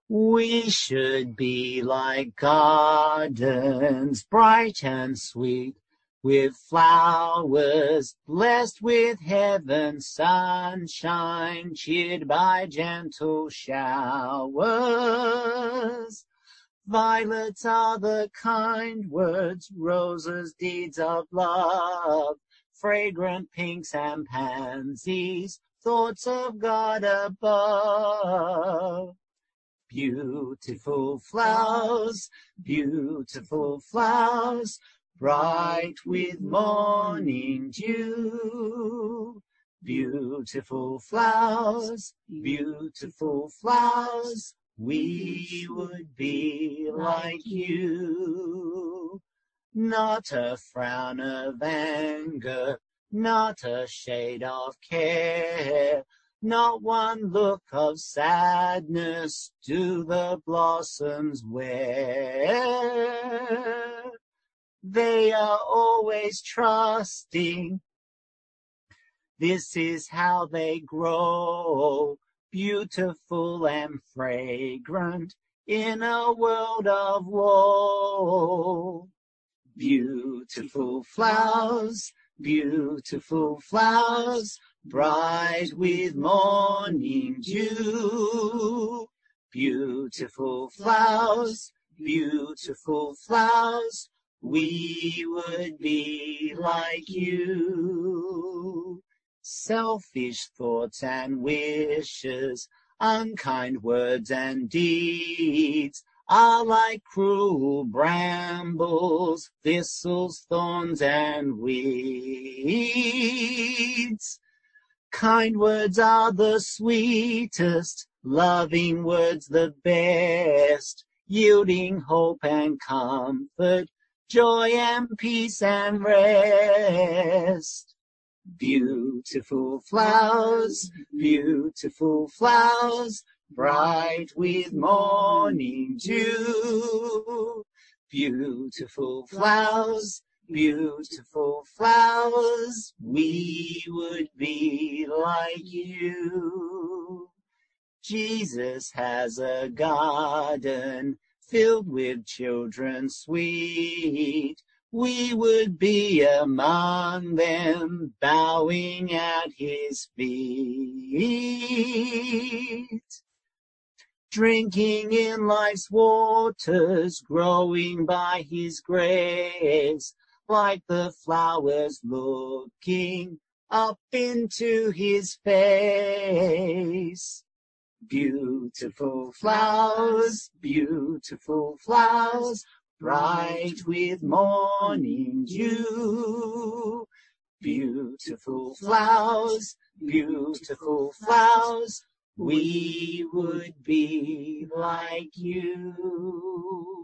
We should be like gardens, bright and sweet, with flowers blessed with heaven's sunshine, cheered by gentle showers. Violets are the kind words, roses deeds of love, fragrant pinks and pansies, thoughts of God above. Beautiful flowers, bright with morning dew. Beautiful flowers, we would be like you. Not a frown of anger, not a shade of care, not one look of sadness do the blossoms wear. They are always trusting. This is how they grow, beautiful and fragrant in a world of woe. Beautiful flowers, bright with morning dew. Beautiful flowers, we would be like you. Selfish thoughts and wishes, unkind words and deeds are like cruel brambles, thistles, thorns, and weeds. Kind words are the sweetest, loving words the best, yielding hope and comfort, joy and peace and rest. Beautiful flowers, bright with morning dew. Beautiful flowers, we would be like you. Jesus has a garden filled with children sweet. We would be among them, bowing at his feet. Drinking in life's waters, growing by his grace, like the flowers looking up into his face. Beautiful flowers, bright with morning dew. Beautiful flowers, we would be like you.